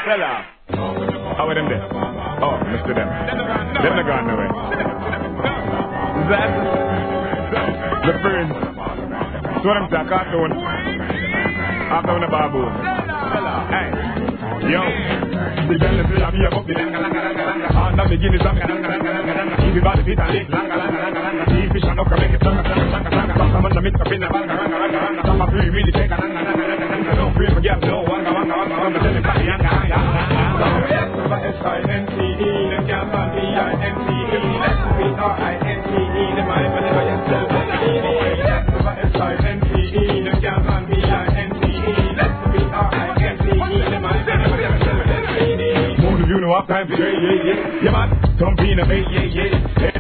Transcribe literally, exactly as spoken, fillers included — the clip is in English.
Fella. How are them there? Oh, Mister Them. Them not gone nowhere. That the first. So what I'm saying, cartoon. After the baboon. Hey. Yo. The bell is still a beer up the langa langa langa langa. And the beginning is langa langa langa langa. Keep it by the feet and legs langa langa langa langa. Keep fish and up and make it langa langa langa langa. Some of the mix up in the langa langa langa langa. Some of three really take a langa langa langa langa. Don't free forget no wanga wanga wanga wanga. Tell me back the yanga yanga yanga. S I N T E, them can't find B I N T E. Let's be R I N T E, them I never yourself. S I N T E, them can't find B I N T E. Let's be R I N T E, them I never yourself. Move the view, no have time for yeah, yeah, yeah. Yeah, man, don't be in a bait, yeah, yeah.